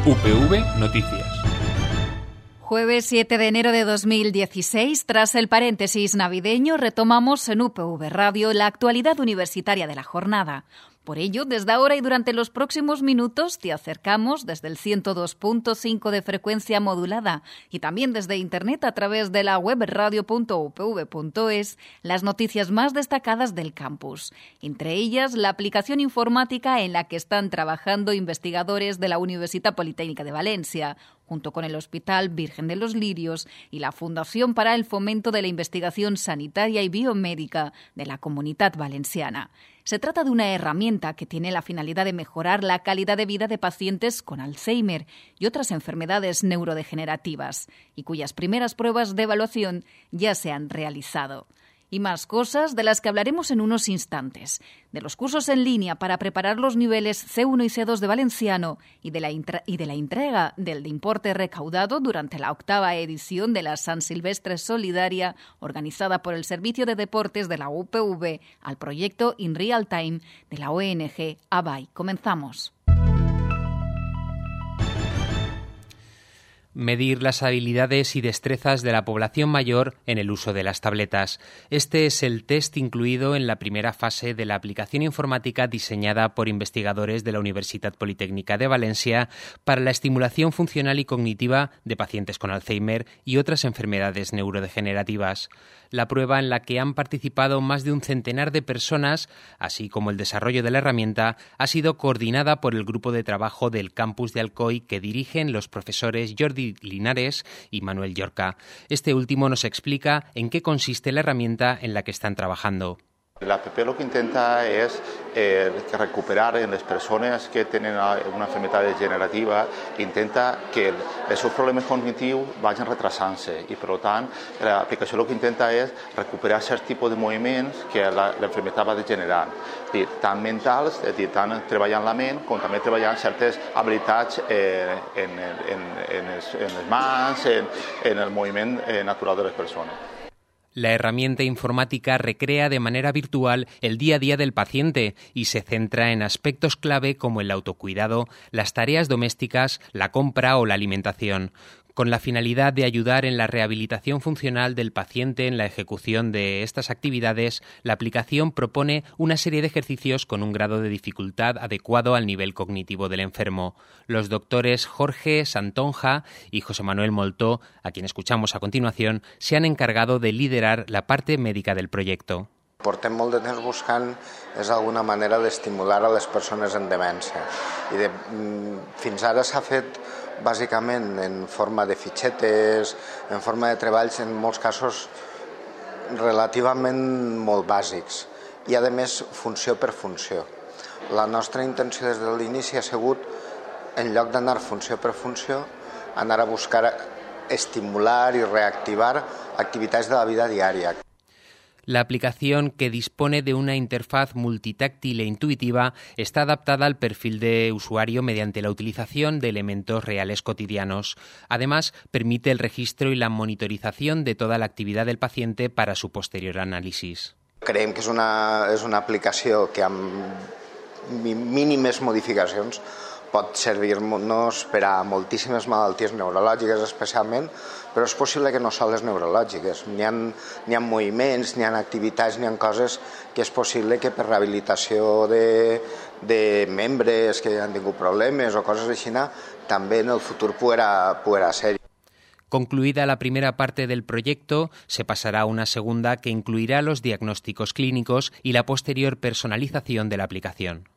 UPV Noticias. Jueves 7 de enero de 2016, tras el paréntesis navideño, retomamos en UPV Radio la actualidad universitaria de la jornada. Por ello, desde ahora y durante los próximos minutos te acercamos desde el 102.5 de frecuencia modulada y también desde Internet a través de la web radio.upv.es las noticias más destacadas del campus. Entre ellas, la aplicación informática en la que están trabajando investigadores de la Universitat Politécnica de Valencia, junto con el Hospital Virgen de los Lirios y la Fundación para el Fomento de la Investigación Sanitaria y Biomédica de la Comunitat Valenciana. Se trata de una herramienta que tiene la finalidad de mejorar la calidad de vida de pacientes con Alzheimer y otras enfermedades neurodegenerativas, y cuyas primeras pruebas de evaluación ya se han realizado. Y más cosas de las que hablaremos en unos instantes. De los cursos en línea para preparar los niveles C1 y C2 de valenciano y de la entrega del importe recaudado durante la 8ª edición de la San Silvestre Solidaria organizada por el Servicio de Deportes de la UPV al proyecto In Real Time de la ONG ABAI. Comenzamos. Medir las habilidades y destrezas de la población mayor en el uso de las tabletas. Este es el test incluido en la primera fase de la aplicación informática diseñada por investigadores de la Universitat Politécnica de Valencia para la estimulación funcional y cognitiva de pacientes con Alzheimer y otras enfermedades neurodegenerativas. La prueba, en la que han participado más de un centenar de personas, así como el desarrollo de la herramienta, ha sido coordinada por el grupo de trabajo del campus de Alcoi que dirigen los profesores Jordi Linares y Manuel Llorca. Este último nos explica en qué consiste la herramienta en la que están trabajando. L'app el que intenta és recuperar en les persones que tenen una enfermedad degenerativa, intenta que els seus problemes cognitius vagin retrasant-se i, per tant, l'aplicació el que intenta és recuperar certs tipus de moviments que l'enfermedad va degenerant, tant mentals, tant treballant la ment com també treballant certes habilitats en les mans, en el moviment natural de les persones. La herramienta informática recrea de manera virtual el día a día del paciente y se centra en aspectos clave como el autocuidado, las tareas domésticas, la compra o la alimentación, con la finalidad de ayudar en la rehabilitación funcional del paciente en la ejecución de estas actividades. La aplicación propone una serie de ejercicios con un grado de dificultad adecuado al nivel cognitivo del enfermo. Los doctores Jorge Santonja y José Manuel Moltó, a quien escuchamos a continuación, se han encargado de liderar la parte médica del proyecto. Portem molt de temps buscant és alguna manera d'estimular a les persones en demència. Fins ara s'ha fet bàsicament en forma de fitxetes, en forma de treballs, en molts casos relativament molt bàsics i, a més, funció per funció. La nostra intenció des de l'inici ha sigut, en lloc d'anar funció per funció, anar a buscar estimular i reactivar activitats de la vida diària. La aplicación, que dispone de una interfaz multitáctil e intuitiva, está adaptada al perfil de usuario mediante la utilización de elementos reales cotidianos. Además, permite el registro y la monitorización de toda la actividad del paciente para su posterior análisis. Creiem que és una aplicació que amb mínimes modificacions pot servir-nos per a moltíssimes malalties neurològiques especialment, però és possible que no sols neurològiques. N'hi ha moviments, n'hi ha activitats, n'hi ha coses que és possible que per rehabilitació de membres que han tingut problemes o coses així, també en el futur podrà ser. Concluida la primera parte del proyecto, se pasará a una segunda que incluirá los diagnósticos clínicos y la posterior personalización de la aplicación.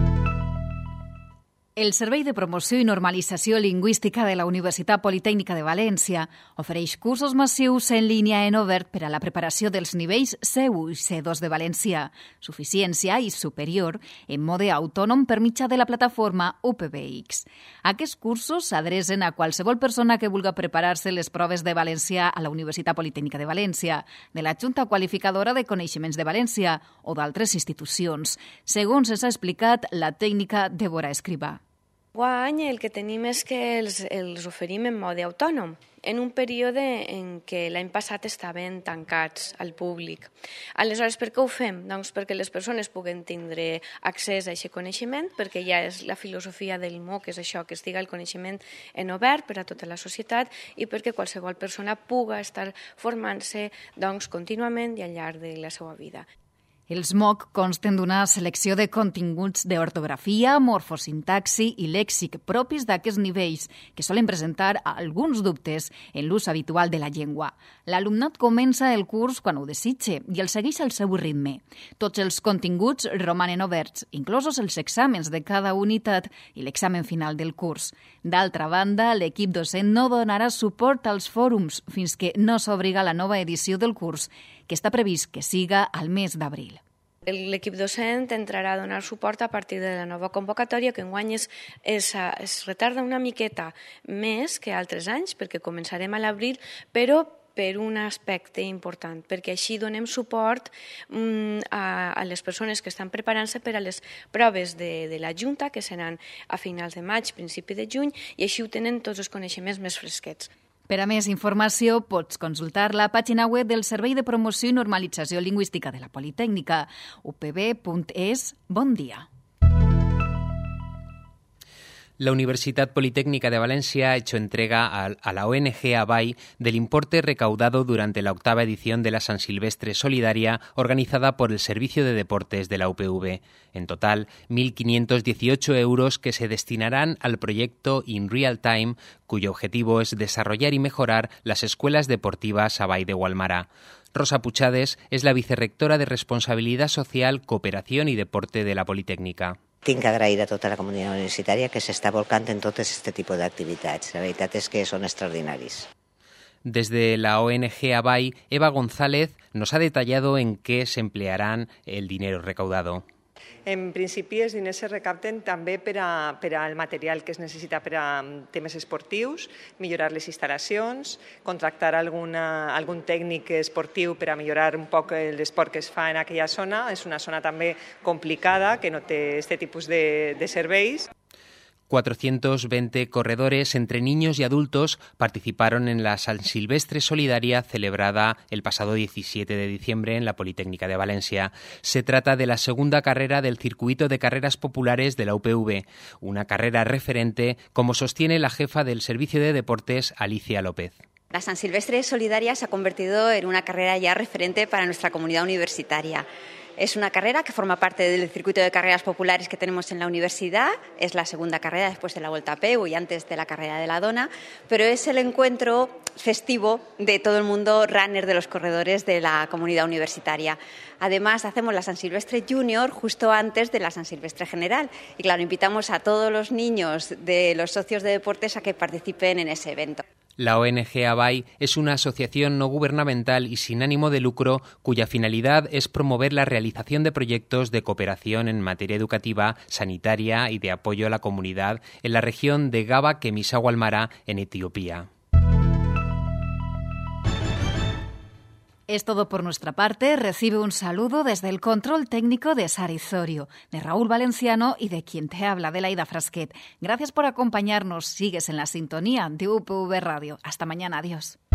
El Servei de Promoció i Normalització Lingüística de la Universitat Politécnica de València ofereix cursos massius en línia en obert per a la preparació dels nivells C1 i C2 de valencià, suficiència i superior, en mode autònom per mitjà de la plataforma UPVX. Aquests cursos s'adrecen a qualsevol persona que vulga preparar-se les proves de valencià a la Universitat Politécnica de València, de la Junta Qualificadora de Coneixements de València o d'altres institucions, segons ens ha explicat la tècnica Débora Escrivà. Guany el que tenim és que els oferim en mode autònom en un període en què l'any passat estaven tancats al públic. Aleshores, per què ho fem? Doncs perquè les persones puguen tindre accés a aquest coneixement, perquè ja és la filosofia del MOOC, és això, que estiga el coneixement en obert per a tota la societat i perquè qualsevol persona puga estar formant-se contínuament i al llarg de la seva vida. Els MOOC consten d'una selecció de continguts d'ortografia, morfosintaxi i lèxic propis d'aquests nivells, que solen presentar alguns dubtes en l'ús habitual de la llengua. L'alumnat comença el curs quan ho desitja i el segueix al seu ritme. Tots els continguts romanen oberts, inclosos els exàmens de cada unitat i l'examen final del curs. D'altra banda, l'equip docent no donarà suport als fòrums fins que no s'obriga la nova edició del curs, que està previst que siga al mes d'abril. L'equip docent entrarà a donar suport a partir de la nova convocatòria, que enguany es retarda una miqueta més que altres anys, perquè començarem a l'abril, però per un aspecte important, perquè així donem suport a les persones que estan preparant-se per a les proves de la Junta, que seran a finals de maig, principi de juny, i així ho tenen tots els coneixements més fresquets. Per a més informació, pots consultar la pàgina web del Servei de Promoció i Normalització Lingüística de la Politécnica, upb.es. Bon dia. La Universidad Politécnica de Valencia ha hecho entrega a la ONG ABAI del importe recaudado durante la 8ª edición de la San Silvestre Solidaria organizada por el Servicio de Deportes de la UPV. En total, 1.518 euros que se destinarán al proyecto In Real Time, cuyo objetivo es desarrollar y mejorar las escuelas deportivas ABAI de Gualmará. Rosa Puchades es la vicerrectora de Responsabilidad Social, Cooperación y Deporte de la Politécnica. Tinc que agrair a tota la comunitat universitària que s'està volcant en tot aquest tipus d'activitats. La veritat és que són extraordinaris. Desde la ONG ABAI, Eva González nos ha detallado en qué se emplearán el dinero recaudado. En principi, els diners se recapten també per al material que es necessita per a temes esportius, millorar les instal·lacions, contractar algun tècnic esportiu per a millorar un poc l'esport que es fa en aquella zona. És una zona també complicada, que no té aquest tipus de serveis. 420 corredores entre niños y adultos participaron en la San Silvestre Solidaria celebrada el pasado 17 de diciembre en la Politécnica de Valencia. Se trata de la segunda carrera del circuito de carreras populares de la UPV, una carrera referente, como sostiene la jefa del Servicio de Deportes, Alicia López. La San Silvestre Solidaria se ha convertido en una carrera ya referente para nuestra comunidad universitaria. Es una carrera que forma parte del circuito de carreras populares que tenemos en la universidad. Es la segunda carrera después de la Volta a Peu y antes de la carrera de la Dona, pero es el encuentro festivo de todo el mundo runner, de los corredores de la comunidad universitaria. Además, hacemos la San Silvestre Junior justo antes de la San Silvestre General. Y claro, invitamos a todos los niños de los socios de deportes a que participen en ese evento. La ONG ABAI es una asociación no gubernamental y sin ánimo de lucro cuya finalidad es promover la realización de proyectos de cooperación en materia educativa, sanitaria y de apoyo a la comunidad en la región de Gaba Kemisa Gualmará, en Etiopía. Es todo por nuestra parte. Recibe un saludo desde el control técnico de Sara Izorio, de Raúl Valenciano y de quien te habla, de Laida Frasquet. Gracias por acompañarnos. Sigues en la sintonía de UPV Radio. Hasta mañana. Adiós.